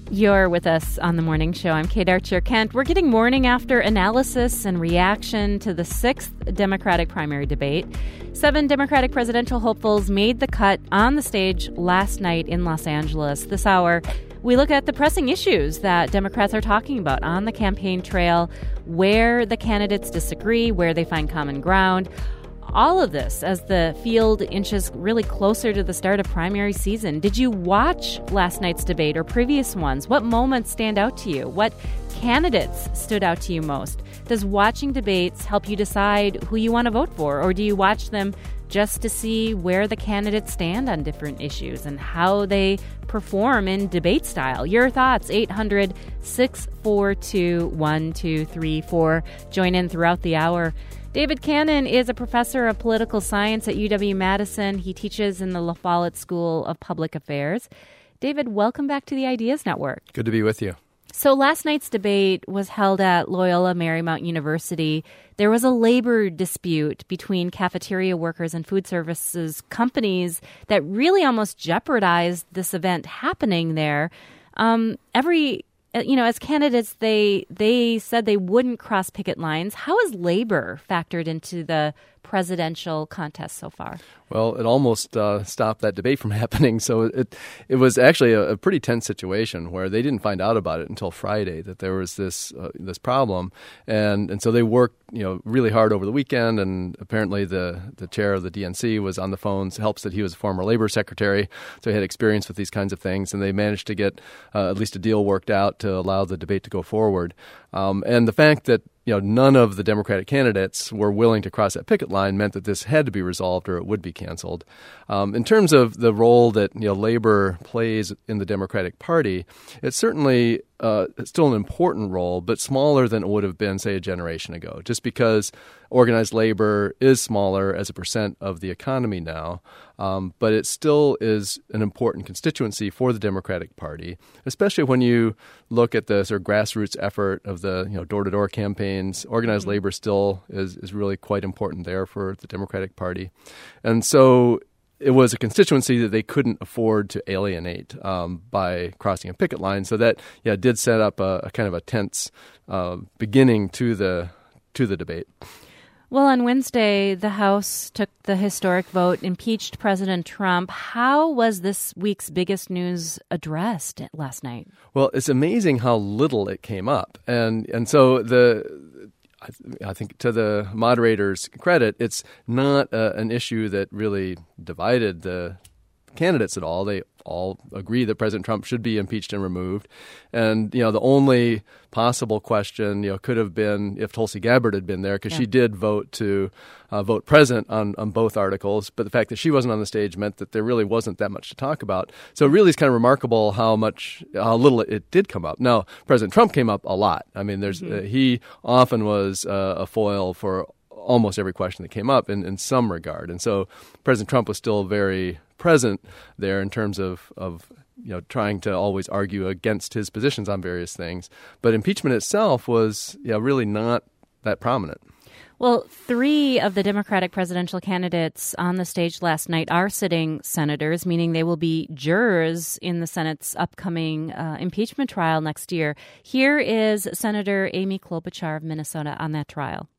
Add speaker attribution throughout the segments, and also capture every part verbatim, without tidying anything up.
Speaker 1: You're with us on The Morning Show. I'm Kate Archer-Kent. We're getting morning after analysis and reaction to the sixth Democratic primary debate. Seven Democratic presidential hopefuls made the cut on the stage last night in Los Angeles. This hour, we look at the pressing issues that Democrats are talking about on the campaign trail, where the candidates disagree, where they find common ground. All of this as the field inches really closer to the start of primary season. Did you watch last night's debate or previous ones? What moments stand out to you? What candidates stood out to you most? Does watching debates help you decide who you want to vote for? Or do you watch them just to see where the candidates stand on different issues and how they perform in debate style? Your thoughts, eight hundred, six four two, one two three four. Join in throughout the hour. David Cannon is a professor of political science at U W-Madison. He teaches in the La Follette School of Public Affairs. David, welcome back to the Ideas Network.
Speaker 2: Good to be with you.
Speaker 1: So last night's debate was held at Loyola Marymount University. There was a labor dispute between cafeteria workers and food services companies that really almost jeopardized this event happening there. Um, every You know, as candidates, they they said they wouldn't cross picket lines. How has labor factored into the presidential contest so far?
Speaker 2: Well, it almost uh, stopped that debate from happening. So it it was actually a, a pretty tense situation where they didn't find out about it until Friday that there was this uh, this problem, and and so they worked you know really hard over the weekend. And apparently the the chair of the D N C was on the phones. Helps that he was a former labor secretary, so he had experience with these kinds of things, and they managed to get uh, at least a deal worked out to allow the debate to go forward. Um, and the fact that you know none of the Democratic candidates were willing to cross that picket line meant that this had to be resolved or it would be canceled. Um, in terms of the role that you know labor plays in the Democratic Party, it's certainly uh, still an important role, but smaller than it would have been, say, a generation ago, just because organized labor is smaller as a percent of the economy now. Um, but it still is an important constituency for the Democratic Party, especially when you look at the sort of grassroots effort of the you know door-to-door campaigns. Organized mm-hmm. labor still is, is really quite important there for the Democratic Party. And so it was a constituency that they couldn't afford to alienate um, by crossing a picket line. So that yeah did set up a, a kind of a tense uh, beginning to the to the debate.
Speaker 1: Well, on Wednesday, the House took the historic vote, impeached President Trump. How was this week's biggest news addressed last night?
Speaker 2: Well, it's amazing how little it came up. And and so the I, th- I think to the moderator's credit, it's not uh, an issue that really divided the candidates at all. They all agree that President Trump should be impeached and removed. And, you know, the only possible question, you know, could have been if Tulsi Gabbard had been there, because yeah. she did vote to uh, vote present on, on both articles. But the fact that she wasn't on the stage meant that there really wasn't that much to talk about. So it really is kind of remarkable how much, how little it did come up. Now, President Trump came up a lot. I mean, there's mm-hmm. uh, he often was uh, a foil for almost every question that came up in, in some regard. And so President Trump was still very present there in terms of, of you know trying to always argue against his positions on various things. But impeachment itself was yeah really not that prominent.
Speaker 1: Well, three of the Democratic presidential candidates on the stage last night are sitting senators, meaning they will be jurors in the Senate's upcoming uh, impeachment trial next year. Here is Senator Amy Klobuchar of Minnesota on that trial.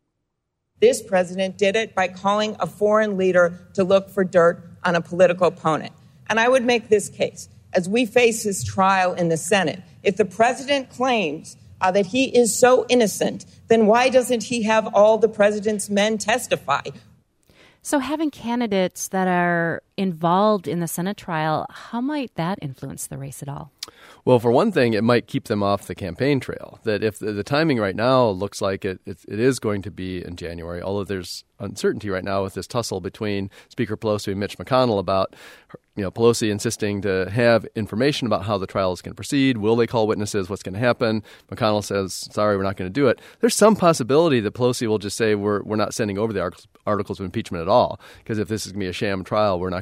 Speaker 3: This president did it by calling a foreign leader to look for dirt on a political opponent. And I would make this case. As we face his trial in the Senate, if the president claims uh, that he is so innocent, then why doesn't he have all the president's men testify?
Speaker 1: So having candidates that are involved in the Senate trial, how might that influence the race at all?
Speaker 2: Well, for one thing, it might keep them off the campaign trail. That if the, the timing right now looks like it, it, it is going to be in January, although there's uncertainty right now with this tussle between Speaker Pelosi and Mitch McConnell about, you know, Pelosi insisting to have information about how the trial is going to proceed. Will they call witnesses? What's going to happen? McConnell says, sorry, we're not going to do it. There's some possibility that Pelosi will just say we're we're not sending over the articles, articles of impeachment at all, because if this is going to be a sham trial, we're not going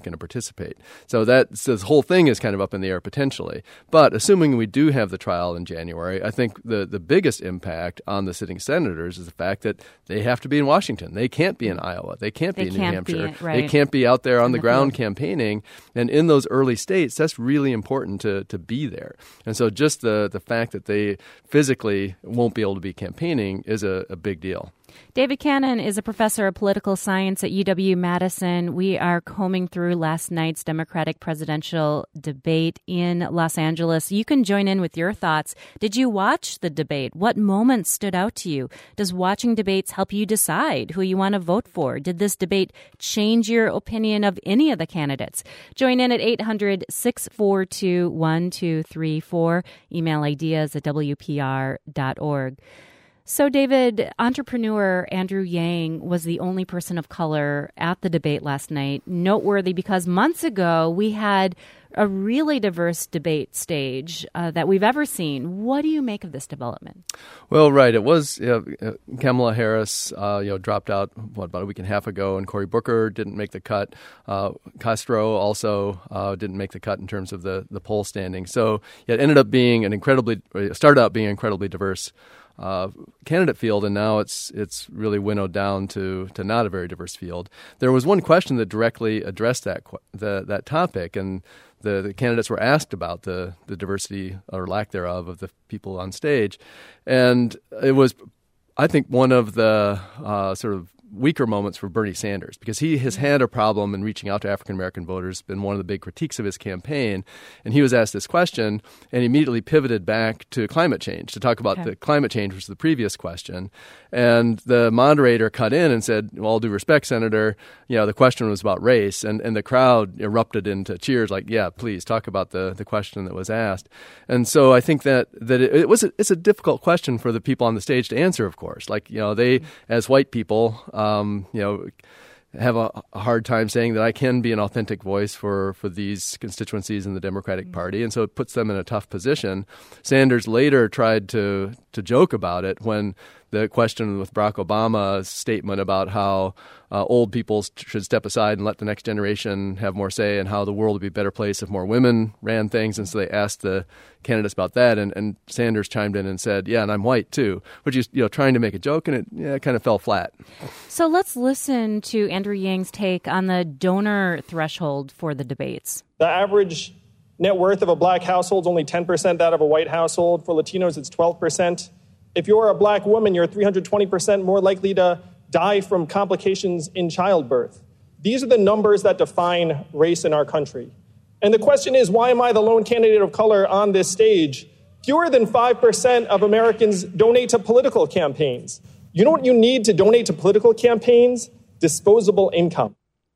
Speaker 2: going to participate. So that so this whole thing is kind of up in the air potentially. But assuming we do have the trial in January, I think the, the biggest impact on the sitting senators is the fact that they have to be in Washington. They can't be in Iowa. They can't be
Speaker 1: they
Speaker 2: in
Speaker 1: can't
Speaker 2: New Hampshire.
Speaker 1: Be, right.
Speaker 2: They can't be out there on
Speaker 1: in
Speaker 2: the,
Speaker 1: the
Speaker 2: ground
Speaker 1: field.
Speaker 2: campaigning. And in those early states, that's really important to, to be there. And so just the, the fact that they physically won't be able to be campaigning is a, a big deal.
Speaker 1: David Cannon is a professor of political science at U W-Madison. We are combing through last night's Democratic presidential debate in Los Angeles. You can join in with your thoughts. Did you watch the debate? What moments stood out to you? Does watching debates help you decide who you want to vote for? Did this debate change your opinion of any of the candidates? Join in at eight hundred, six four two, one two three four. Email ideas at w p r dot org. So, David, entrepreneur Andrew Yang was the only person of color at the debate last night. Noteworthy because months ago we had a really diverse debate stage uh, that we've ever seen. What do you make of this development? Well,
Speaker 2: right. It was uh, Kamala Harris, uh, you know, dropped out what about a week and a half ago, and Cory Booker didn't make the cut. Uh, Castro also uh, didn't make the cut in terms of the the poll standing. So it ended up being an incredibly started out being an incredibly diverse Uh, candidate field, and now it's it's really winnowed down to to not a very diverse field. There was one question that directly addressed that the, that topic, and the, the candidates were asked about the the diversity or lack thereof of the people on stage, and it was, I think, one of the uh, sort of weaker moments for Bernie Sanders, because he has had a problem in reaching out to African-American voters, been one of the big critiques of his campaign. And he was asked this question and immediately pivoted back to climate change to talk about okay. the climate change, which was the previous question. And the moderator cut in and said, well, all due respect, Senator, you know, the question was about race. And, and the crowd erupted into cheers like, yeah, please talk about the, the question that was asked. And so I think that, that it, it was a, it's a difficult question for the people on the stage to answer, of course. Like, you know, they, as white people, Um, you know, have a, a hard time saying that I can be an authentic voice for, for these constituencies in the Democratic mm-hmm. Party, and so it puts them in a tough position. Sanders later tried to to joke about it when the question with Barack Obama's statement about how uh, old people should step aside and let the next generation have more say, and how the world would be a better place if more women ran things. And so they asked the candidates about that, and, and Sanders chimed in and said, yeah, and I'm white too, which is, you know, trying to make a joke, and it, yeah, it kind of fell flat.
Speaker 1: So let's listen to Andrew Yang's take on the donor threshold for the debates.
Speaker 4: The average net worth of a black household is only ten percent that of a white household. For Latinos, it's twelve percent. If you're a black woman, you're three hundred twenty percent more likely to die from complications in childbirth. These are the numbers that define race in our country. And the question is, why am I the lone candidate of color on this stage? Fewer than five percent of Americans donate to political campaigns. You know what you need to donate to political campaigns? Disposable income.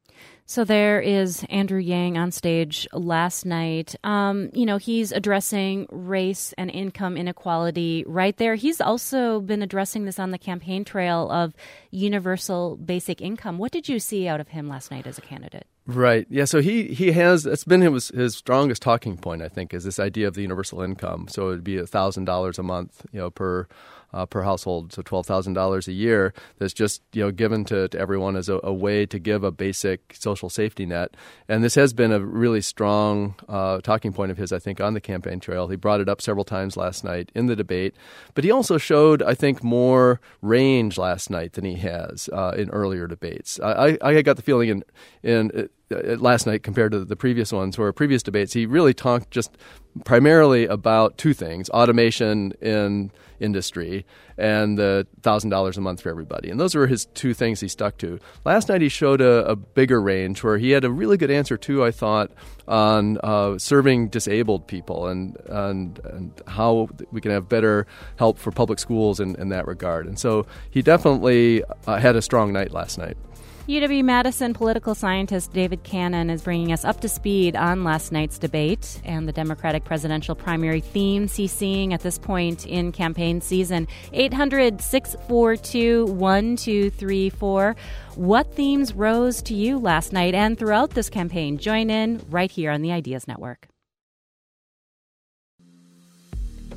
Speaker 1: So there is Andrew Yang on stage last night. Um, you know, he's addressing race and income inequality right there. He's also been addressing this on the campaign trail of universal basic income. What did you see out of him last night as a candidate?
Speaker 2: Right. Yeah. So he, he has, it's been his, his strongest talking point, I think, is this idea of the universal income. So it would be one thousand dollars a month, you know, per Uh, per household, so twelve thousand dollars a year that's just, you know, given to, to everyone as a, a way to give a basic social safety net. And this has been a really strong uh, talking point of his, I think, on the campaign trail. He brought it up several times last night in the debate. But he also showed, I think, more range last night than he has uh, in earlier debates. I, I got the feeling in, in uh, last night compared to the previous ones, where previous debates, he really talked just primarily about two things: automation in industry and the one thousand dollars a month for everybody. And those were his two things he stuck to. Last night he showed a, a bigger range where he had a really good answer, too, I thought, on uh, serving disabled people and, and and how we can have better help for public schools in, in that regard. And so he definitely uh, had a strong night last night.
Speaker 1: U W-Madison political scientist David Cannon is bringing us up to speed on last night's debate and the Democratic presidential primary themes he's seeing at this point in campaign season. eight hundred, six four two, one two three four. What themes rose to you last night and throughout this campaign? Join in right here on the Ideas Network.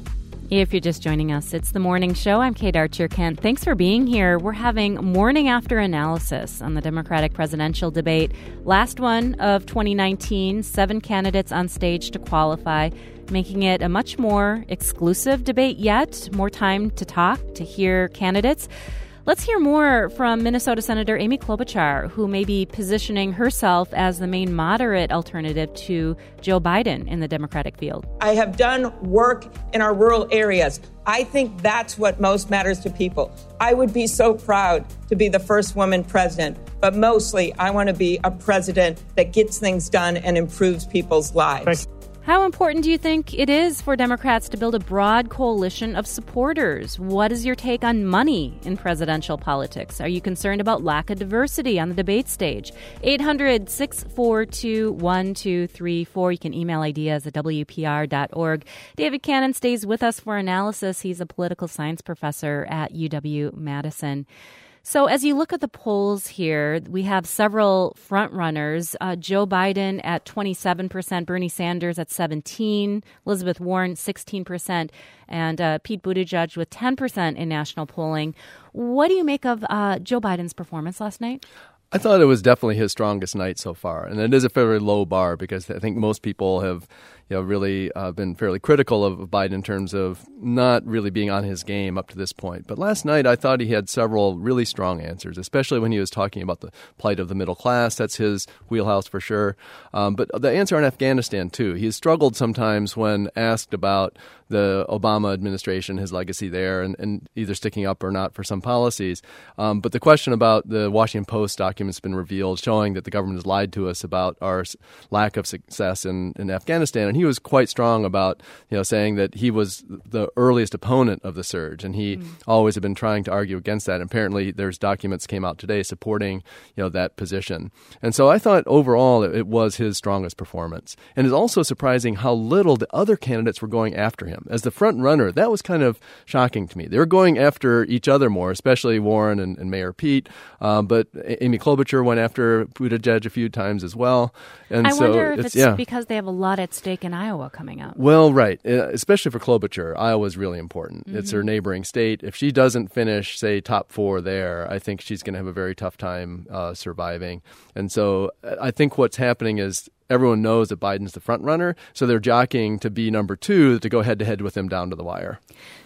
Speaker 1: If you're just joining us, it's the morning show. I'm Kate Archer-Kent. Thanks for being here. We're having morning after analysis on the Democratic presidential debate. Last one of twenty nineteen, seven candidates on stage to qualify, making it a much more exclusive debate yet. More time to talk, to hear candidates. Let's hear more from Minnesota Senator Amy Klobuchar, who may be positioning herself as the main moderate alternative to Joe Biden in the Democratic field.
Speaker 3: I have done work in our rural areas. I think that's what most matters to people. I would be so proud to be the first woman president, but mostly I want to be a president that gets things done and improves people's lives.
Speaker 4: Thanks.
Speaker 1: How important do you think it is for Democrats to build a broad coalition of supporters? What is your take on money in presidential politics? Are you concerned about lack of diversity on the debate stage? eight hundred, six four two, one two three four. You can email ideas at W P R dot org. David Cannon stays with us for analysis. He's a political science professor at U W-Madison. So as you look at the polls here, we have several frontrunners. Uh, Joe Biden at twenty-seven percent, Bernie Sanders at seventeen, Elizabeth Warren sixteen percent, and uh, Pete Buttigieg with ten percent in national polling. What do you make of uh, Joe Biden's performance last night?
Speaker 2: I thought it was definitely his strongest night so far, and it is a fairly low bar because I think most people have, you know, really uh, been fairly critical of Biden in terms of not really being on his game up to this point. But last night, I thought he had several really strong answers, especially when he was talking about the plight of the middle class. That's his wheelhouse for sure. Um, but the answer on Afghanistan, too. He has struggled sometimes when asked about the Obama administration, his legacy there, and, and either sticking up or not for some policies. Um, but the question about the Washington Post documents has been revealed showing that the government has lied to us about our lack of success in, in Afghanistan. And he was quite strong about, you know, saying that he was the earliest opponent of the surge, and he mm. always had been trying to argue against that. And apparently, there's documents came out today supporting, you know, that position. And so I thought overall it, it was his strongest performance. And it's also surprising how little the other candidates were going after him. As the front runner, that was kind of shocking to me. They were going after each other more, especially Warren and, and Mayor Pete. Um, but Amy Klobuchar went after Buttigieg a few times as well. And
Speaker 1: I
Speaker 2: so
Speaker 1: wonder if
Speaker 2: it's,
Speaker 1: it's
Speaker 2: yeah.
Speaker 1: because they have a lot at stake in Iowa coming up.
Speaker 2: Well, right. Uh, especially for Klobuchar, Iowa is really important.
Speaker 1: Mm-hmm.
Speaker 2: It's her neighboring state. If she doesn't finish, say, top four there, I think she's going to have a very tough time uh, surviving. And so I think what's happening is everyone knows that Biden's the front runner, so they're jockeying to be number two to go head-to-head with him down to the wire.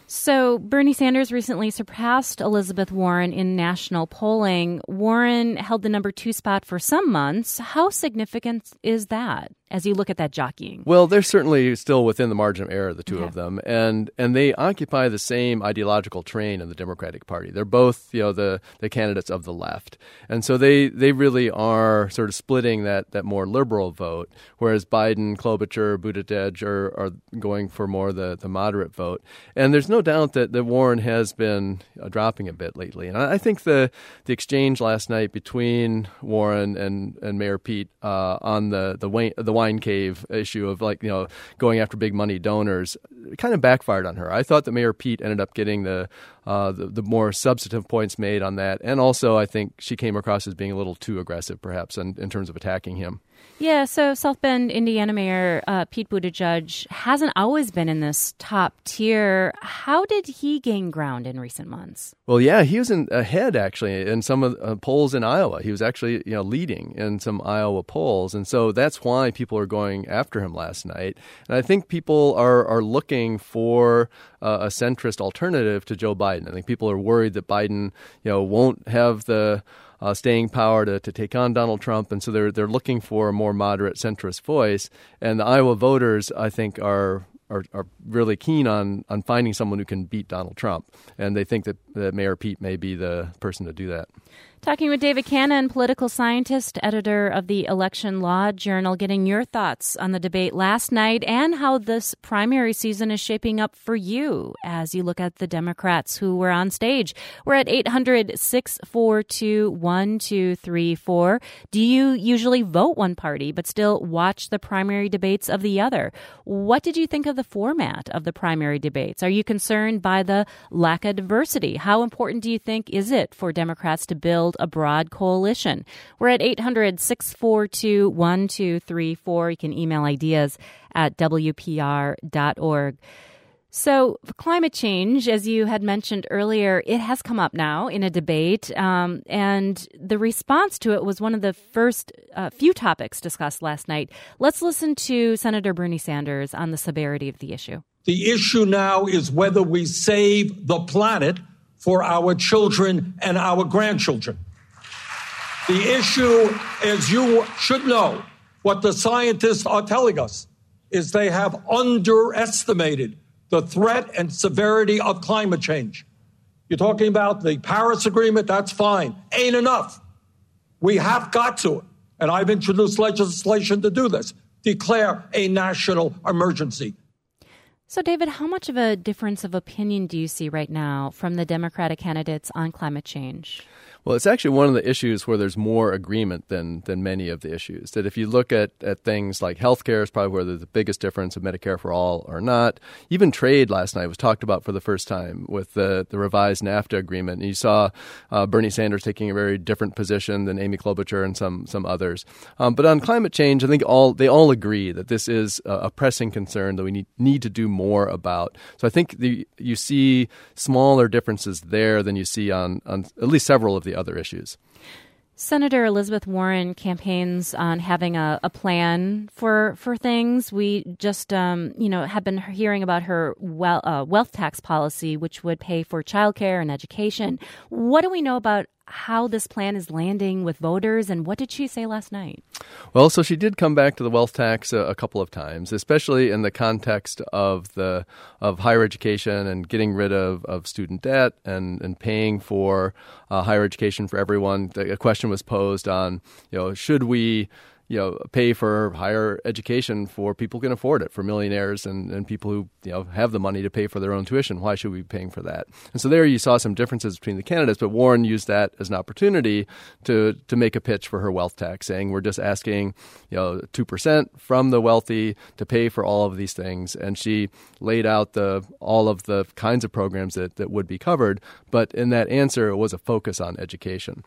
Speaker 1: So Bernie Sanders recently surpassed Elizabeth Warren in national polling. Warren held the number two spot for some months. How significant is that as you look at that jockeying?
Speaker 2: Well, they're certainly still within the margin of error, the two
Speaker 1: okay.
Speaker 2: of them, and and they occupy the same ideological train in the Democratic Party. They're both, you know, the, the candidates of the left, and so they, they really are sort of splitting that, that more liberal vote, whereas Biden, Klobuchar, Buttigieg are, are going for more the, the moderate vote. And there's no doubt that, that Warren has been uh, dropping a bit lately, and I, I think the the exchange last night between Warren and, and Mayor Pete uh, on the the wine, the wine cave issue of, like, you know, going after big money donors kind of backfired on her. I thought that Mayor Pete ended up getting the, uh, the the more substantive points made on that, and also I think she came across as being a little too aggressive, perhaps, in, in terms of attacking him.
Speaker 1: Yeah, so South Bend, Indiana Mayor uh, Pete Buttigieg hasn't always been in this top tier. How did he gain ground in recent months? Well,
Speaker 2: yeah, he was in, ahead, actually, in some of the uh, polls in Iowa. He was actually, you know, leading in some Iowa polls. And so that's why people are going after him last night. And I think people are, are looking for uh, a centrist alternative to Joe Biden. I think people are worried that Biden, you know, won't have the Uh, staying power to, to take on Donald Trump, and so they're they're looking for a more moderate centrist voice. And the Iowa voters, I think, are are, are really keen on on finding someone who can beat Donald Trump, and they think that, that Mayor Pete may be the person to do that.
Speaker 1: Talking with David Cannon, political scientist, editor of the Election Law Journal, getting your thoughts on the debate last night and how this primary season is shaping up for you as you look at the Democrats who were on stage. We're at eight hundred, six four two, one two three four. Do you usually vote one party but still watch the primary debates of the other? What did you think of the format of the primary debates? Are you concerned by the lack of diversity? How important do you think is it for Democrats to build a broad coalition? We're at eight hundred, six four two, one two three four. You can email ideas at W P R dot org. So climate change, as you had mentioned earlier, it has come up now in a debate, um, and the response to it was one of the first uh, few topics discussed last night. Let's listen to Senator Bernie Sanders on the severity of the issue.
Speaker 5: The issue now is whether we save the planet for our children and our grandchildren. The issue, as you should know, what the scientists are telling us is they have underestimated the threat and severity of climate change. You're talking about the Paris Agreement, that's fine. Ain't enough. We have got to, and I've introduced legislation to do this, declare a national emergency.
Speaker 1: So, David, how much of a difference of opinion do you see right now from the Democratic candidates on climate change?
Speaker 2: Well, it's actually one of the issues where there's more agreement than than many of the issues. That if you look at, at things like healthcare is probably where there's the biggest difference of Medicare for all or not. Even trade last night was talked about for the first time with the, the revised NAFTA agreement. And you saw uh, Bernie Sanders taking a very different position than Amy Klobuchar and some some others. Um, but on climate change, I think all they all agree that this is a, a pressing concern that we need, need to do more about. So I think the, you see smaller differences there than you see on, on at least several of the other issues.
Speaker 1: Senator Elizabeth Warren campaigns on having a, a plan for for things. We just, um, you know, have been hearing about her well, uh, wealth tax policy, which would pay for childcare and education. What do we know about how this plan is landing with voters, and what did she say last night?
Speaker 2: Well, so she did come back to the wealth tax a, a couple of times, especially in the context of the of higher education and getting rid of, of student debt and, and paying for uh, higher education for everyone. The, a question was posed on, you know, should we you know, pay for higher education for people who can afford it, for millionaires and, and people who, you know, have the money to pay for their own tuition. Why should we be paying for that? And so there you saw some differences between the candidates, but Warren used that as an opportunity to to make a pitch for her wealth tax, saying we're just asking, you know, two percent from the wealthy to pay for all of these things. And she laid out the all of the kinds of programs that, that would be covered. But in that answer, it was a focus on education.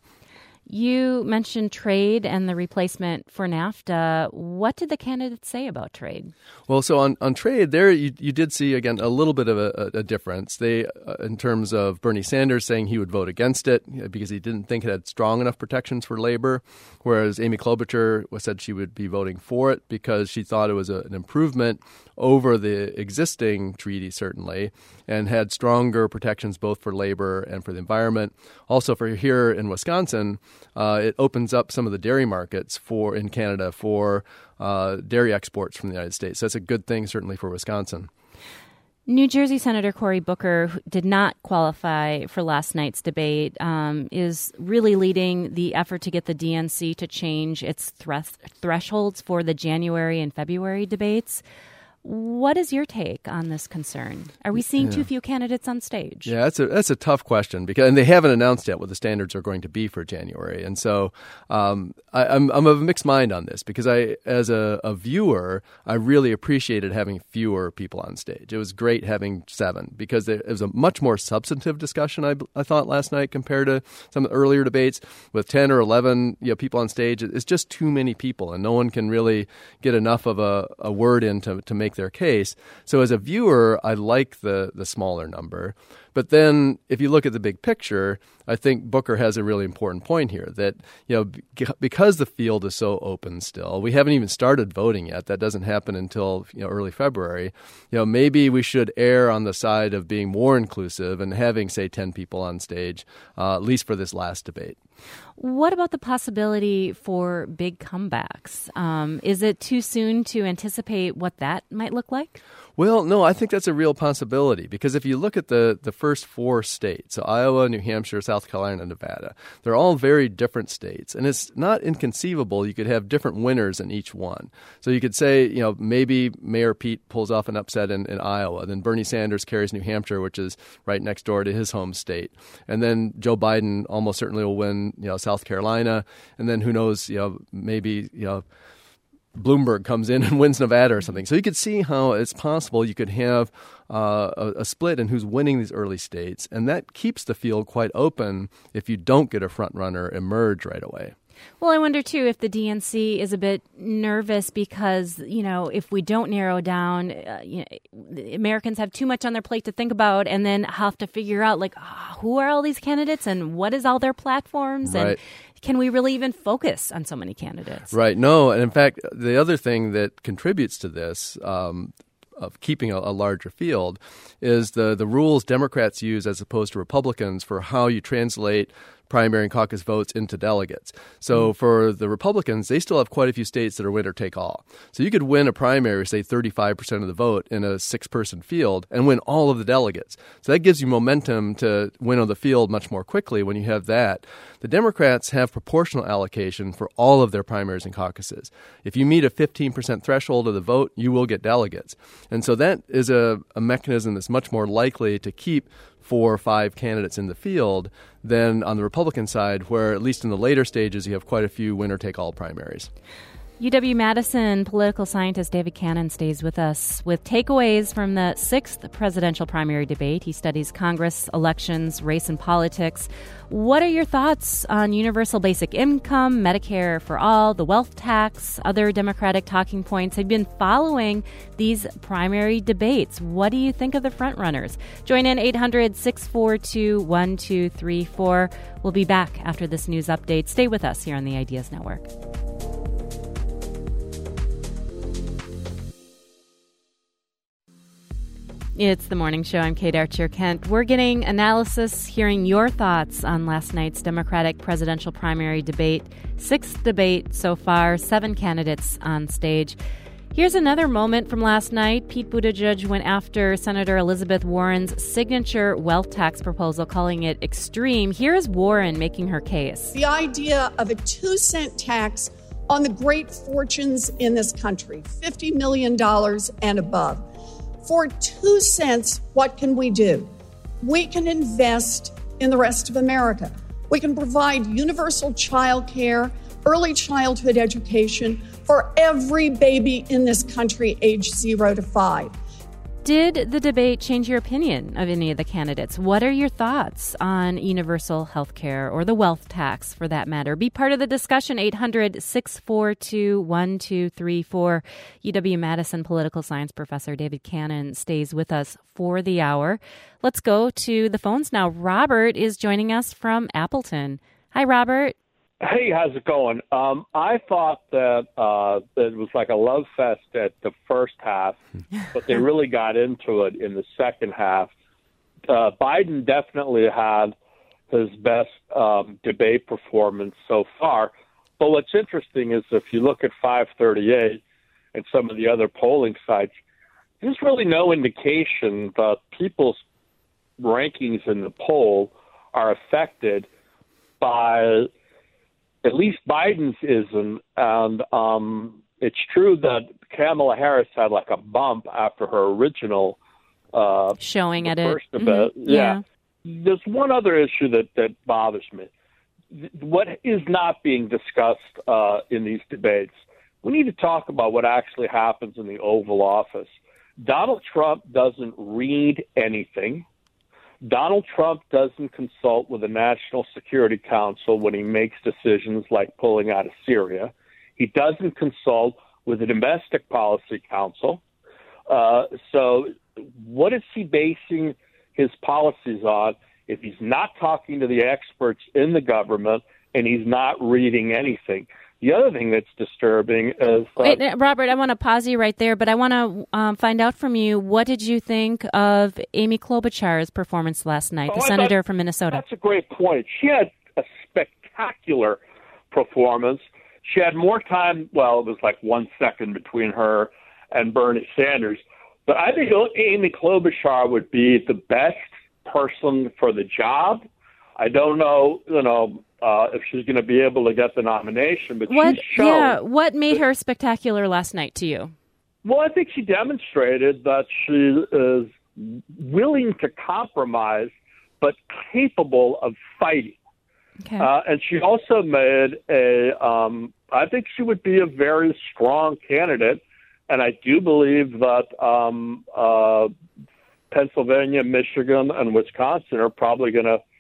Speaker 1: You mentioned trade and the replacement for NAFTA. What did the candidates say about trade?
Speaker 2: Well, so on, on trade, there you, you did see, again, a little bit of a, a difference. They, uh, in terms of Bernie Sanders saying he would vote against it because he didn't think it had strong enough protections for labor, whereas Amy Klobuchar said she would be voting for it because she thought it was a, an improvement over the existing treaty, certainly, and had stronger protections both for labor and for the environment. Also, for here in Wisconsin, uh, it opens up some of the dairy markets for in Canada for uh, dairy exports from the United States. So that's a good thing, certainly, for Wisconsin.
Speaker 1: New Jersey Senator Cory Booker, who did not qualify for last night's debate, um, is really leading the effort to get the D N C to change its thres- thresholds for the January and February debates. What is your take on this concern? Are we seeing yeah. too few candidates on stage?
Speaker 2: Yeah, that's a that's a tough question because and they haven't announced yet what the standards are going to be for January, and so um, I, I'm I'm of a mixed mind on this because I, as a, a viewer, I really appreciated having fewer people on stage. It was great having seven because there, it was a much more substantive discussion. I, I thought last night compared to some of the earlier debates with ten or eleven you know, people on stage. It's just too many people, and no one can really get enough of a, a word in to to make their case. So as a viewer, I like the the smaller number. But then if you look at the big picture, I think Booker has a really important point here that, you know, because the field is so open still, we haven't even started voting yet. That doesn't happen until, you know, early February. You know, maybe we should err on the side of being more inclusive and having, say, ten people on stage, uh, at least for this last debate.
Speaker 1: What about the possibility for big comebacks? Um, is it too soon to anticipate what that might look like?
Speaker 2: Well, no, I think that's a real possibility because if you look at the, the first four states, so Iowa, New Hampshire, South Carolina, and Nevada, they're all very different states. And it's not inconceivable you could have different winners in each one. So you could say, you know, maybe Mayor Pete pulls off an upset in, in Iowa. Then Bernie Sanders carries New Hampshire, which is right next door to his home state. And then Joe Biden almost certainly will win, you know, South Carolina. And then who knows, you know, maybe, you know, Bloomberg comes in and wins Nevada or something. So you could see how it's possible you could have uh, a, a split in who's winning these early states. And that keeps the field quite open if you don't get a front runner emerge right away.
Speaker 1: Well, I wonder, too, if the D N C is a bit nervous because, you know, if we don't narrow down, uh, you know, Americans have too much on their plate to think about and then have to figure out, like, oh, who are all these candidates and what is all their platforms?
Speaker 2: Right.
Speaker 1: And can we really even focus on so many candidates?
Speaker 2: Right. No. And in fact, the other thing that contributes to this, um, of keeping a, a larger field, is the, the rules Democrats use as opposed to Republicans for how you translate primary and caucus votes into delegates. So mm. for the Republicans, they still have quite a few states that are winner take all. So you could win a primary, say thirty-five percent of the vote in a six-person field and win all of the delegates. So that gives you momentum to winnow the field much more quickly when you have that. The Democrats have proportional allocation for all of their primaries and caucuses. If you meet a fifteen percent threshold of the vote, you will get delegates. And so that is a, a mechanism that's much more likely to keep four or five candidates in the field than on the Republican side, where at least in the later stages, you have quite a few winner-take-all primaries.
Speaker 1: U W-Madison political scientist David Cannon stays with us with takeaways from the sixth presidential primary debate. He studies Congress, elections, race, and politics. What are your thoughts on universal basic income, Medicare for all, the wealth tax, other Democratic talking points? Have you been following these primary debates? What do you think of the frontrunners? Join in eight hundred, six four two, one two three four. We'll be back after this news update. Stay with us here on the Ideas Network. It's the morning show. I'm Kate Archer-Kent. We're getting analysis, hearing your thoughts on last night's Democratic presidential primary debate. Sixth debate so far, seven candidates on stage. Here's another moment from last night. Pete Buttigieg went after Senator Elizabeth Warren's signature wealth tax proposal, calling it extreme. Here is Warren making her case.
Speaker 6: The idea of a two-cent tax on the great fortunes in this country, fifty million dollars and above. For two cents, what can we do? We can invest in the rest of America. We can provide universal child care, early childhood education for every baby in this country aged zero to five.
Speaker 1: Did the debate change your opinion of any of the candidates? What are your thoughts on universal health care or the wealth tax, for that matter? Be part of the discussion. eight hundred, six four two, one two three four. U W-Madison political science professor David Cannon stays with us for the hour. Let's go to the phones now. Robert is joining us from Appleton. Hi, Robert.
Speaker 7: Hey, how's it going? Um, I thought that, uh, that it was like a love fest at the first half, but they really got into it in the second half. Uh, Biden definitely had his best um, debate performance so far. But what's interesting is if you look at five thirty-eight and some of the other polling sites, there's really no indication that people's rankings in the poll are affected by at least Biden's isn't, and um, it's true that Kamala Harris had like a bump after her original uh,
Speaker 1: showing at
Speaker 7: first
Speaker 1: it.
Speaker 7: Debate.
Speaker 1: Mm-hmm.
Speaker 7: Yeah.
Speaker 1: yeah.
Speaker 7: There's one other issue that, that bothers me. What is not being discussed uh, in these debates? We need to talk about what actually happens in the Oval Office. Donald Trump doesn't read anything. Donald Trump doesn't consult with the National Security Council when he makes decisions like pulling out of Syria. He doesn't consult with the Domestic Policy Council. Uh, so what is he basing his policies on if he's not talking to the experts in the government and he's not reading anything? The other thing that's disturbing is... Uh,
Speaker 1: Wait, Robert, I want to pause you right there, but I want to um, find out from you, what did you think of Amy Klobuchar's performance last night,
Speaker 7: oh,
Speaker 1: the
Speaker 7: I
Speaker 1: senator
Speaker 7: thought,
Speaker 1: from Minnesota?
Speaker 7: That's a great point. She had a spectacular performance. She had more time, well, it was like one second between her and Bernie Sanders. But I think Amy Klobuchar would be the best person for the job. I don't know, you know... Uh, if she's going to be able to get the nomination, but
Speaker 1: what,
Speaker 7: she's shown.
Speaker 1: Yeah, what made her spectacular last night to you?
Speaker 7: Well, I think she demonstrated that she is willing to compromise, but capable of fighting.
Speaker 1: Okay.
Speaker 7: Uh, and she also made a, um, I think she would be a very strong candidate. And I do believe that um, uh, Pennsylvania, Michigan, and Wisconsin are probably going to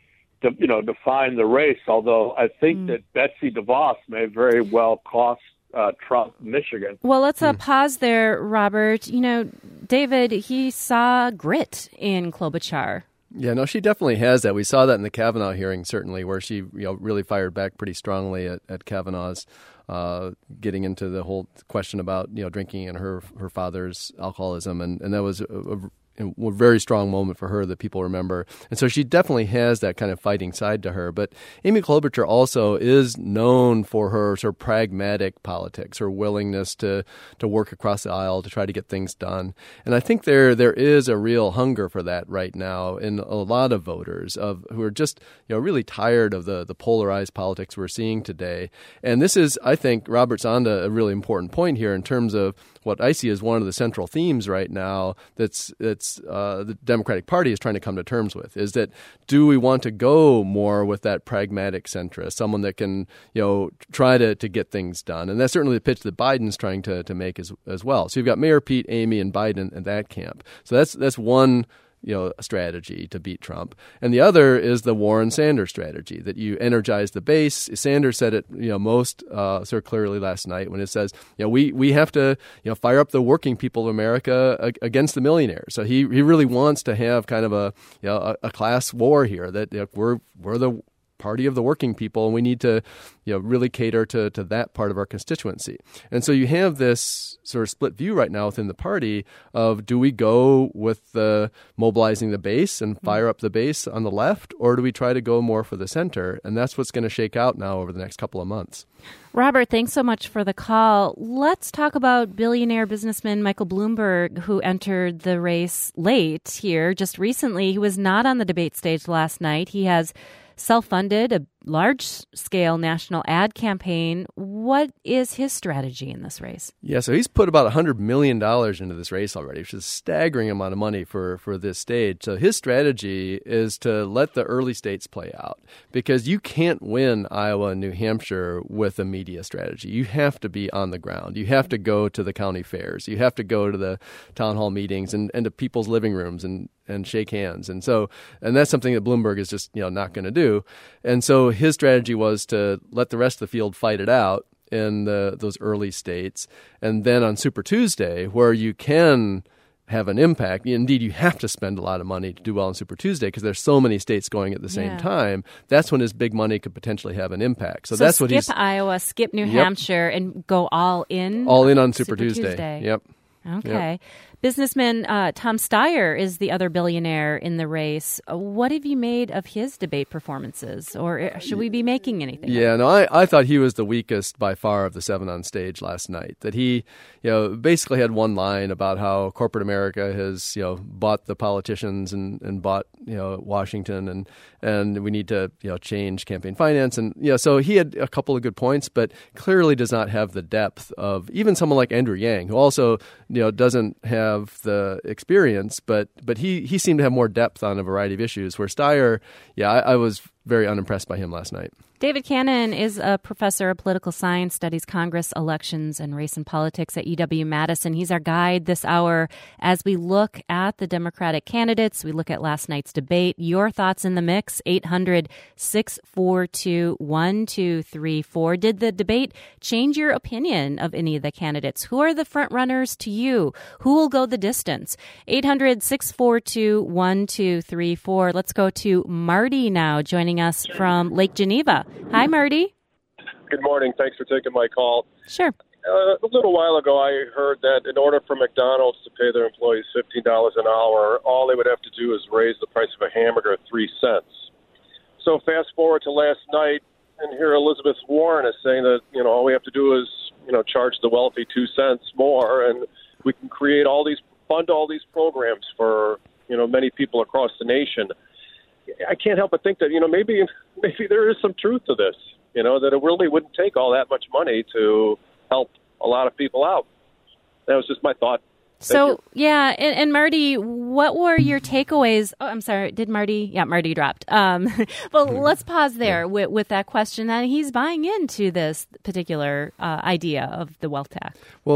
Speaker 7: to, you know, define the race. Although I think mm. that Betsy DeVos may very well cost uh, Trump Michigan.
Speaker 1: Well, let's uh, mm. pause there, Robert. You know, David, he saw grit in Klobuchar.
Speaker 2: Yeah, no, she definitely has that. We saw that in the Kavanaugh hearing, certainly, where she, you know, really fired back pretty strongly at, at Kavanaugh's uh, getting into the whole question about, you know, drinking and her her father's alcoholism, and, and that was a, a a very strong moment for her that people remember. And so she definitely has that kind of fighting side to her. But Amy Klobuchar also is known for her sort of pragmatic politics, her willingness to, to work across the aisle to try to get things done. And I think there there is a real hunger for that right now in a lot of voters of who are just, you know, really tired of the, the polarized politics we're seeing today. And this is, I think, Robert's on to a really important point here in terms of what I see as one of the central themes right now that's that's uh, the Democratic Party is trying to come to terms with, is that do we want to go more with that pragmatic centrist, someone that can, you know, try to, to get things done? And that's certainly the pitch that Biden's trying to, to make as as well. So you've got Mayor Pete, Amy, and Biden in that camp. So that's that's one, you know, strategy to beat Trump. And the other is the Warren-Sanders strategy, that you energize the base. Sanders said it, you know, most uh, sort of clearly last night when it says, you know, we we have to, you know, fire up the working people of America against the millionaires. So he he really wants to have kind of a, you know, a, a class war here, that, you know, we're we're the party of the working people, and we need to, you know, really cater to, to that part of our constituency. And so you have this sort of split view right now within the party of, do we go with the mobilizing the base and fire up the base on the left, or do we try to go more for the center? And that's what's going to shake out now over the next couple of months.
Speaker 1: Robert, thanks so much for the call. Let's talk about billionaire businessman Michael Bloomberg, who entered the race late here just recently. He was not on the debate stage last night. He has self-funded a large-scale national ad campaign. What is his strategy in this race?
Speaker 2: Yeah, so he's put about one hundred million dollars into this race already, which is a staggering amount of money for, for this stage. So his strategy is to let the early states play out, because you can't win Iowa and New Hampshire with a media strategy. You have to be on the ground. You have to go to the county fairs. You have to go to the town hall meetings and, and to people's living rooms and and shake hands. And so, and that's something that Bloomberg is just, you know, not going to do. And so his strategy was to let the rest of the field fight it out in the, those early states. And then on Super Tuesday, where you can have an impact, indeed you have to spend a lot of money to do well on Super Tuesday because there's so many states going at the same yeah. time, that's when his big money could potentially have an impact. So,
Speaker 1: so
Speaker 2: that's
Speaker 1: skip
Speaker 2: what he's...
Speaker 1: skip Iowa, skip New
Speaker 2: yep.
Speaker 1: Hampshire, and go all in?
Speaker 2: All in on Super,
Speaker 1: Super
Speaker 2: Tuesday.
Speaker 1: Tuesday.
Speaker 2: Yep.
Speaker 1: Okay.
Speaker 2: Yep.
Speaker 1: Businessman uh, Tom Steyer is the other billionaire in the race. Uh, what have you made of his debate performances, or should we be making anything?
Speaker 2: Yeah, no, I, I thought he was the weakest by far of the seven on stage last night. That he, you know, basically had one line about how corporate America has, you know, bought the politicians and, and bought, you know, Washington, and and we need to, you know, change campaign finance. And, you know, so he had a couple of good points, but clearly does not have the depth of even someone like Andrew Yang, who also, you know, doesn't have the experience, but but he, he seemed to have more depth on a variety of issues, where Steyer, yeah, I, I was very unimpressed by him last night.
Speaker 1: David Cannon is a professor of political science, studies Congress, elections, and race and politics at U W-Madison. He's our guide this hour as we look at the Democratic candidates. We look at last night's debate. Your thoughts in the mix, eight hundred, six four two, one two three four. Did the debate change your opinion of any of the candidates? Who are the front runners to you? Who will go the distance? eight hundred, six four two, one two three four. Let's go to Marty now, joining us from Lake Geneva. Hi, Marty.
Speaker 8: Good morning. Thanks for taking my call.
Speaker 1: Sure.
Speaker 8: Uh, a little while ago, I heard that in order for McDonald's to pay their employees fifteen dollars an hour, all they would have to do is raise the price of a hamburger three cents. So fast forward to last night, and here Elizabeth Warren is saying that, you know, all we have to do is, you know, charge the wealthy two cents more, and we can create all these, fund all these programs for, you know, many people across the nation. I can't help but think that, you know, maybe maybe there is some truth to this, you know, that it really wouldn't take all that much money to help a lot of people out. That was just my thought. Thank
Speaker 1: so,
Speaker 8: you.
Speaker 1: yeah, and, and Marty, what were your takeaways? Oh, I'm sorry, did Marty? Yeah, Marty dropped. Um, well, let's pause there with, with that question that he's buying into this particular uh, idea of the wealth tax.
Speaker 2: Well,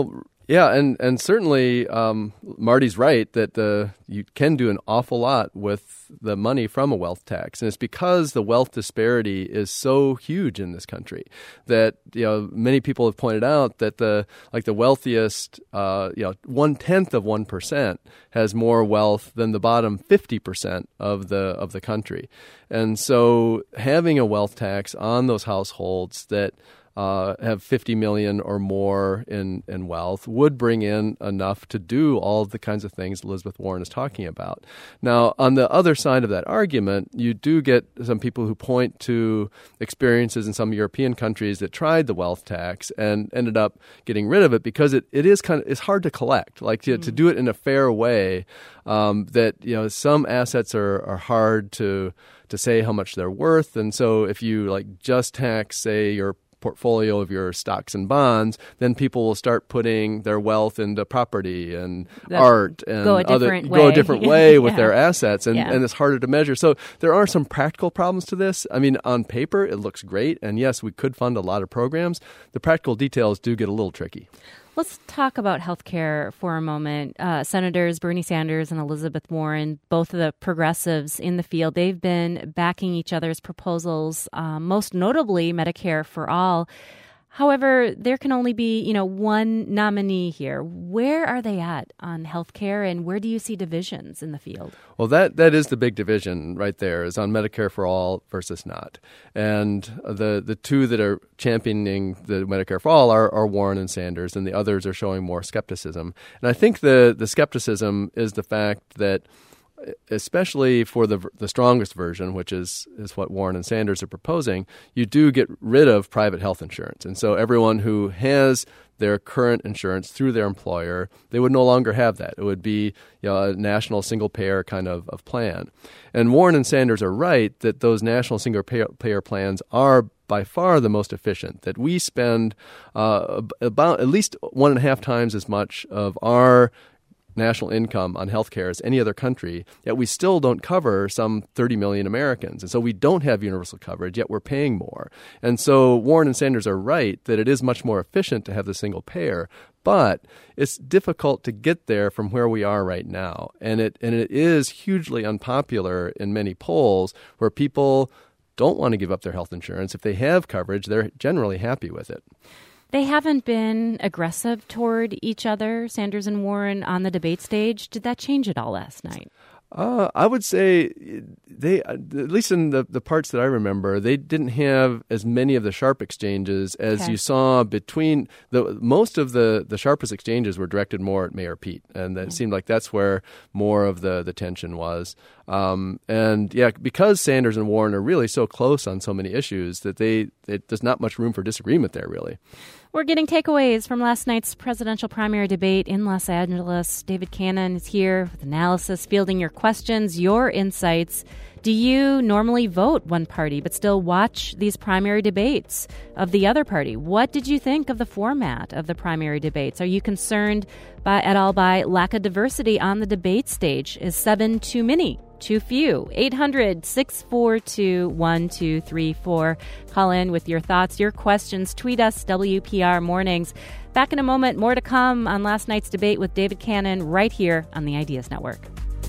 Speaker 2: Yeah, and, and certainly um, Marty's right that the you can do an awful lot with the money from a wealth tax. And it's because the wealth disparity is so huge in this country that, you know, many people have pointed out that the like the wealthiest, uh, you know, one-tenth of one percent has more wealth than the bottom fifty percent of the of the country. And so having a wealth tax on those households that Uh, have fifty million or more in, in wealth would bring in enough to do all of the kinds of things Elizabeth Warren is talking about. Now, on the other side of that argument, you do get some people who point to experiences in some European countries that tried the wealth tax and ended up getting rid of it because it, it is kind of it's hard to collect, like to, mm. to do it in a fair way. Um, that you know some assets are, are hard to to say how much they're worth, and so if you like just tax, say, your portfolio of your stocks and bonds, then people will start putting their wealth into property and the, art and
Speaker 1: go a
Speaker 2: other
Speaker 1: different way.
Speaker 2: go a different way with
Speaker 1: yeah.
Speaker 2: their assets, and,
Speaker 1: yeah.
Speaker 2: and it's harder to measure. So there are some practical problems to this. I mean, on paper, it looks great, and yes, we could fund a lot of programs. The practical details do get a little tricky.
Speaker 1: Let's talk about health care for a moment. Uh, Senators Bernie Sanders and Elizabeth Warren, both of the progressives in the field, they've been backing each other's proposals, uh, most notably Medicare for All. However, there can only be, you know, one nominee here. Where are they at on health care, and where do you see divisions in the field?
Speaker 2: Well, that, that is the big division right there, is on Medicare for All versus not. And the the two that are championing the Medicare for All are, are Warren and Sanders, and the others are showing more skepticism. And I think the, the skepticism is the fact that, especially for the the strongest version, which is, is what Warren and Sanders are proposing, you do get rid of private health insurance. And so everyone who has their current insurance through their employer, they would no longer have that. It would be, you know, a national single-payer kind of, of plan. And Warren and Sanders are right that those national single-payer plans are by far the most efficient, that we spend uh, about at least one and a half times as much of our national income on healthcare as any other country, yet we still don't cover some thirty million Americans. And so we don't have universal coverage, yet we're paying more. And so Warren and Sanders are right that it is much more efficient to have the single payer, but it's difficult to get there from where we are right now. And it and it is hugely unpopular in many polls where people don't want to give up their health insurance. If they have coverage, they're generally happy with it.
Speaker 1: They haven't been aggressive toward each other, Sanders and Warren, on the debate stage. Did that change at all last night?
Speaker 2: Uh, I would say they, at least in the, the parts that I remember, they didn't have as many of the sharp exchanges as
Speaker 1: okay.
Speaker 2: you saw between the most of the, the sharpest exchanges were directed more at Mayor Pete, and it seemed like that's where more of the, the tension was. Um, and yeah, because Sanders and Warren are really so close on so many issues that they it, there's not much room for disagreement there, really.
Speaker 1: We're getting takeaways from last night's presidential primary debate in Los Angeles. David Cannon is here with analysis, fielding your questions, your insights. Do you normally vote one party but still watch these primary debates of the other party? What did you think of the format of the primary debates? Are you concerned by, at all by lack of diversity on the debate stage? Is seven too many? Too few? eight hundred, six four two, one two three four. Call in with your thoughts, your questions. Tweet us, W P R Mornings. Back in a moment. More to come on last night's debate with David Cannon right here on the Ideas Network.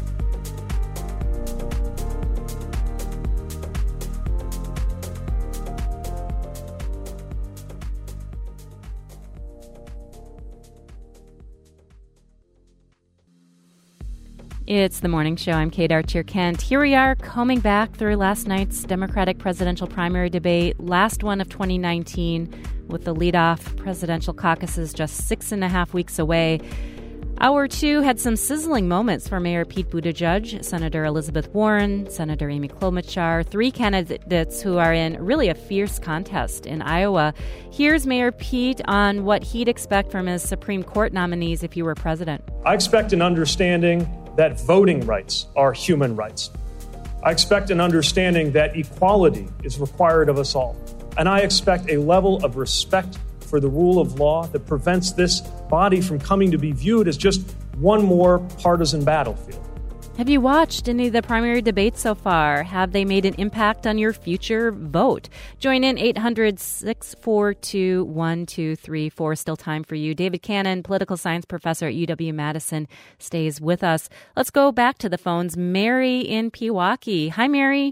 Speaker 1: It's the morning show. I'm Kate Archer-Kent. Here we are, combing back through last night's Democratic presidential primary debate, last one of twenty nineteen, with the leadoff presidential caucuses just six and a half weeks away. Hour two had some sizzling moments for Mayor Pete Buttigieg, Senator Elizabeth Warren, Senator Amy Klobuchar, three candidates who are in really a fierce contest in Iowa. Here's Mayor Pete on what he'd expect from his Supreme Court nominees if he were president.
Speaker 4: I expect an understanding that voting rights are human rights. I expect an understanding that equality is required of us all. And I expect a level of respect for the rule of law that prevents this body from coming to be viewed as just one more partisan battlefield.
Speaker 1: Have you watched any of the primary debates so far? Have they made an impact on your future vote? Join in eight hundred, six four two, one two three four. Still time for you. David Cannon, political science professor at U W-Madison, stays with us. Let's go back to the phones. Mary in Pewaukee. Hi, Mary.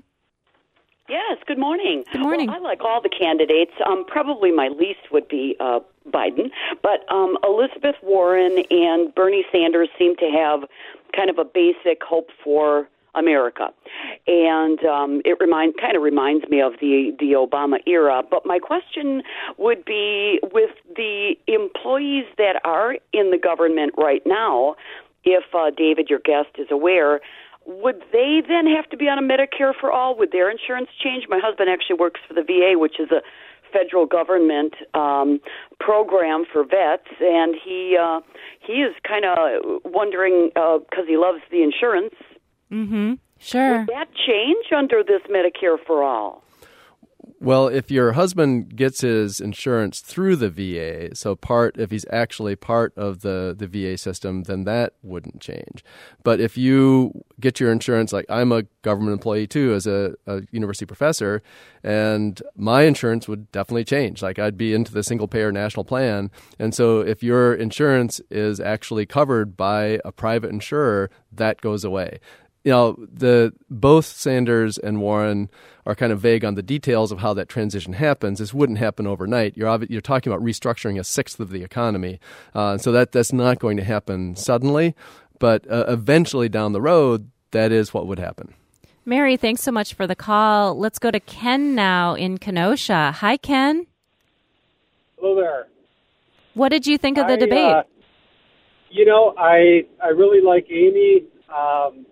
Speaker 9: Yes, good morning.
Speaker 1: Good morning.
Speaker 9: Well, I like all the candidates. Um, probably my least would be uh, Biden, but um, Elizabeth Warren and Bernie Sanders seem to have kind of a basic hope for America, and um, it remind kind of reminds me of the the Obama era. But my question would be, with the employees that are in the government right now, if uh, David, your guest, is aware, would they then have to be on a Medicare for all? Would their insurance change? My husband actually works for the V A, which is a federal government um, program for vets, and he uh, he is kind of wondering, because uh, he loves the insurance.
Speaker 1: Mm-hmm. Sure.
Speaker 9: Would that change under this Medicare for all?
Speaker 2: Well, if your husband gets his insurance through the V A, so part if he's actually part of the, the V A system, then that wouldn't change. But if you get your insurance, like I'm a government employee too as a, a university professor, and my insurance would definitely change. Like I'd be into the single-payer national plan. And so if your insurance is actually covered by a private insurer, that goes away. You know, the both Sanders and Warren are kind of vague on the details of how that transition happens. This wouldn't happen overnight. You're you're talking about restructuring a sixth of the economy, uh, so that that's not going to happen suddenly. But uh, eventually down the road, that is what would happen.
Speaker 1: Mary, thanks so much for the call. Let's go to Ken now in Kenosha. Hi, Ken.
Speaker 10: Hello there.
Speaker 1: What did you think of the
Speaker 10: I,
Speaker 1: debate?
Speaker 10: Uh, you know, I I really like Amy. Um,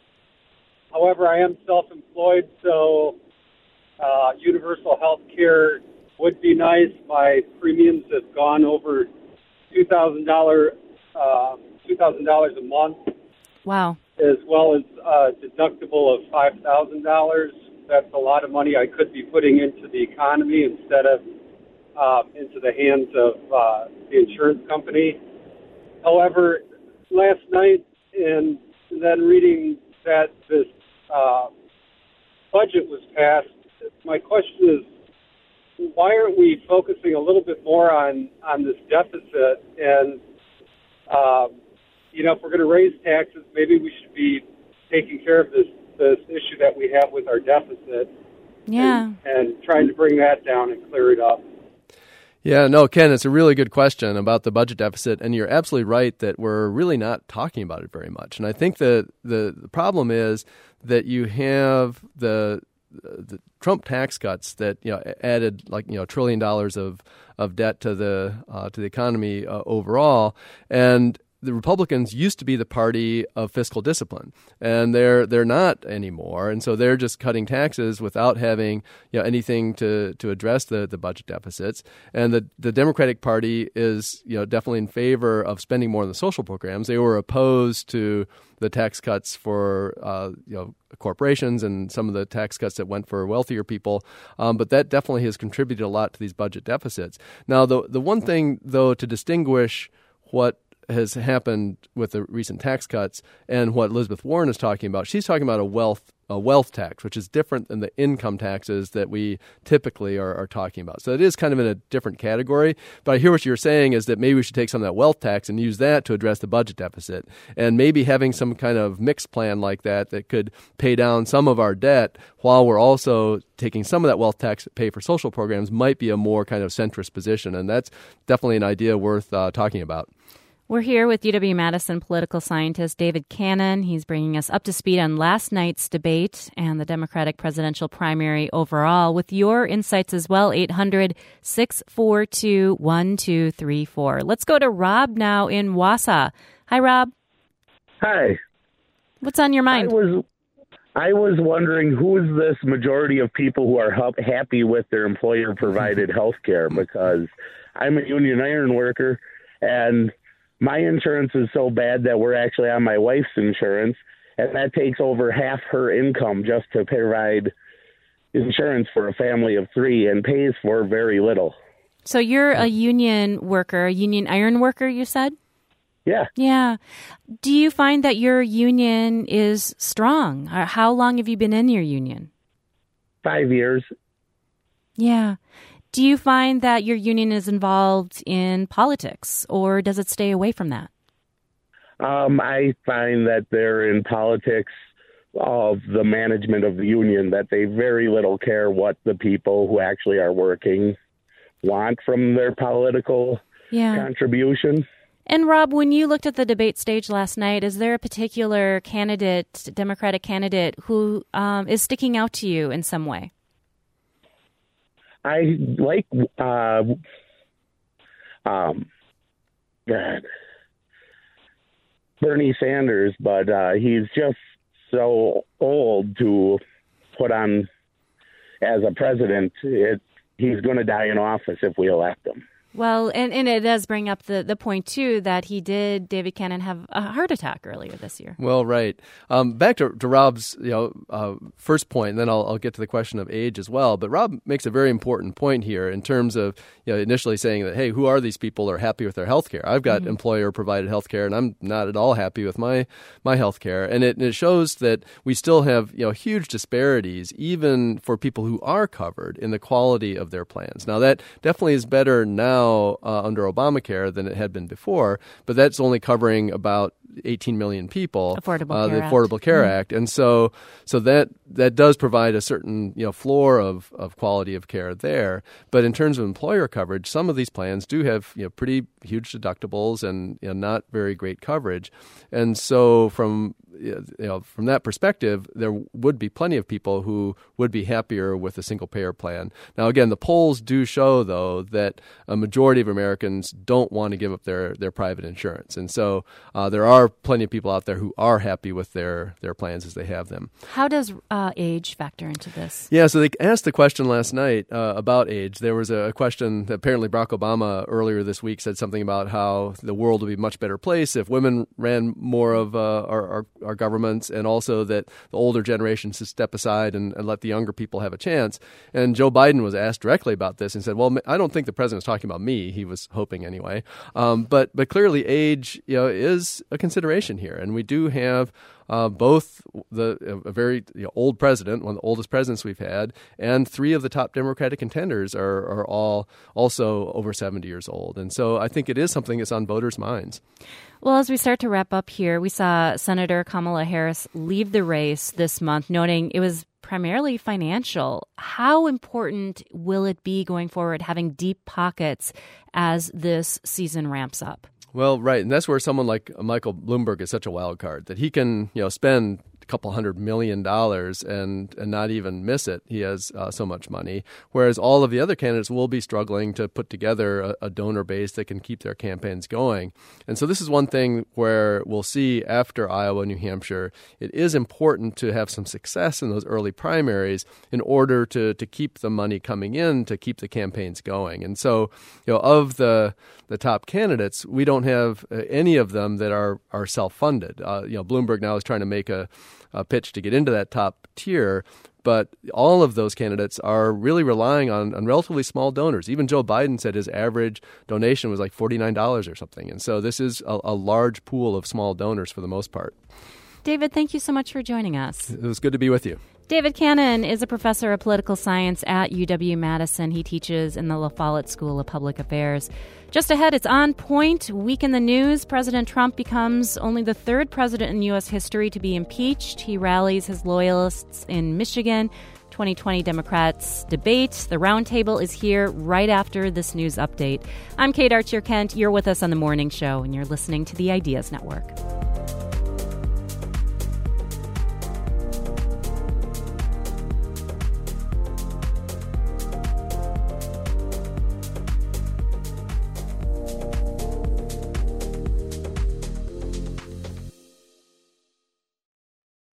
Speaker 10: However, I am self-employed, so uh, universal health care would be nice. My premiums have gone over two thousand dollars uh, two thousand dollars a month.
Speaker 1: Wow.
Speaker 10: As well as a deductible of five thousand dollars. That's a lot of money I could be putting into the economy instead of um, into the hands of uh, the insurance company. However, last night and then reading that this uh, budget was passed, my question is, why aren't we focusing a little bit more on, on this deficit? And, um, you know, if we're going to raise taxes, maybe we should be taking care of this, this issue that we have with our deficit.
Speaker 1: Yeah.
Speaker 10: And, and trying to bring that down and clear it up.
Speaker 2: Yeah, no, Ken, it's a really good question about the budget deficit, and you're absolutely right that we're really not talking about it very much. And I think that the, the problem is that you have the the Trump tax cuts that you know added like you know a trillion dollars of of debt to the uh, to the economy uh, overall, and the Republicans used to be the party of fiscal discipline, and they're they're not anymore, and so they're just cutting taxes without having you know anything to, to address the, the budget deficits. And the, the Democratic Party is you know definitely in favor of spending more on the social programs. They were opposed to the tax cuts for uh, you know corporations and some of the tax cuts that went for wealthier people, um, but that definitely has contributed a lot to these budget deficits. Now, the the one thing though to distinguish what has happened with the recent tax cuts and what Elizabeth Warren is talking about, she's talking about a wealth a wealth tax, which is different than the income taxes that we typically are, are talking about. So it is kind of in a different category. But I hear what you're saying is that maybe we should take some of that wealth tax and use that to address the budget deficit. And maybe having some kind of mixed plan like that that could pay down some of our debt while we're also taking some of that wealth tax to pay for social programs might be a more kind of centrist position. And that's definitely an idea worth uh, talking about.
Speaker 1: We're here with U W-Madison political scientist David Cannon. He's bringing us up to speed on last night's debate and the Democratic presidential primary overall with your insights as well, eight hundred, six four two, one two three four. Let's go to Rob now in Wausau. Hi, Rob.
Speaker 11: Hi.
Speaker 1: What's on your mind?
Speaker 11: I was, I was wondering who is this majority of people who are ha- happy with their employer-provided health care, because I'm a union iron worker, and my insurance is so bad that we're actually on my wife's insurance, and that takes over half her income just to provide insurance for a family of three and pays for very little.
Speaker 1: So you're a union worker, a union iron worker, you said?
Speaker 11: Yeah.
Speaker 1: Yeah. Do you find that your union is strong? How long have you been in your union?
Speaker 11: Five years.
Speaker 1: Yeah. Do you find that your union is involved in politics, or does it stay away from that?
Speaker 11: Um, I find that they're in politics of the management of the union, that they very little care what the people who actually are working want from their political
Speaker 1: yeah.
Speaker 11: contribution.
Speaker 1: And Rob, when you looked at the debate stage last night, is there a particular candidate, Democratic candidate, who um, is sticking out to you in some way?
Speaker 11: I like uh, um, God, Bernie Sanders, but uh, he's just so old to put on as a president. It, he's going to die in office if we elect him.
Speaker 1: Well, and, and it does bring up the, the point, too, that he did, David Cannon, have a heart attack earlier this year.
Speaker 2: Well, right. Um, back to, to Rob's you know uh, first point, and then I'll, I'll get to the question of age as well. But Rob makes a very important point here in terms of you know initially saying that, hey, who are these people that are happy with their health care? I've got mm-hmm. employer-provided health care, and I'm not at all happy with my, my health care. And it, it shows that we still have you know huge disparities, even for people who are covered, in the quality of their plans. Now, that definitely is better now Uh, under Obamacare than it had been before, but that's only covering about eighteen million people.
Speaker 1: Affordable
Speaker 2: uh,
Speaker 1: Care
Speaker 2: the Affordable
Speaker 1: Act.
Speaker 2: Care
Speaker 1: Mm-hmm.
Speaker 2: Act, and so so that that does provide a certain you know floor of, of quality of care there. But in terms of employer coverage, some of these plans do have you know pretty huge deductibles and you know, not very great coverage, and so from you know from that perspective, there would be plenty of people who would be happier with a single payer plan. Now, again, the polls do show though that a majority of Americans don't want to give up their their private insurance, and so uh, there are plenty of people out there who are happy with their, their plans as they have them.
Speaker 1: How does uh, age factor into this?
Speaker 2: Yeah, so they asked the question last night uh, about age. There was a question that apparently Barack Obama earlier this week said something about how the world would be a much better place if women ran more of uh, our, our, our governments, and also that the older generation should step aside and, and let the younger people have a chance. And Joe Biden was asked directly about this and said, well, I don't think the president was talking about me. He was hoping anyway. Um, but but clearly age you know, is a consideration here. And we do have uh, both the a very you know, old president, one of the oldest presidents we've had, and three of the top Democratic contenders are, are all also over seventy years old. And so I think it is something that's on voters' minds.
Speaker 1: Well, as we start to wrap up here, we saw Senator Kamala Harris leave the race this month, noting it was primarily financial. How important will it be going forward, having deep pockets as this season ramps up?
Speaker 2: Well, right. And that's where someone like Michael Bloomberg is such a wild card, that he can, you know, spend a couple hundred million dollars and, and not even miss it. He has uh, so much money, whereas all of the other candidates will be struggling to put together a, a donor base that can keep their campaigns going. And so this is one thing where we'll see after Iowa, New Hampshire, it is important to have some success in those early primaries in order to, to keep the money coming in, to keep the campaigns going. And so, you know, of the the top candidates, we don't have uh, any of them that are, are self-funded. Uh, you know, Bloomberg now is trying to make a a pitch to get into that top tier, but all of those candidates are really relying on, on relatively small donors. Even Joe Biden said his average donation was like forty-nine dollars or something. And so this is a, a large pool of small donors for the most part.
Speaker 1: David, thank you so much for joining us.
Speaker 2: It was good to be with you.
Speaker 1: David Cannon is a professor of political science at U W-Madison. He teaches in the La Follette School of Public Affairs. Just ahead, it's On Point. Week in the news. President Trump becomes only the third president in U S history to be impeached. He rallies his loyalists in Michigan. twenty twenty Democrats debate. The roundtable is here right after this news update. I'm Kate Archer-Kent. You're with us on The Morning Show, and you're listening to the Ideas Network.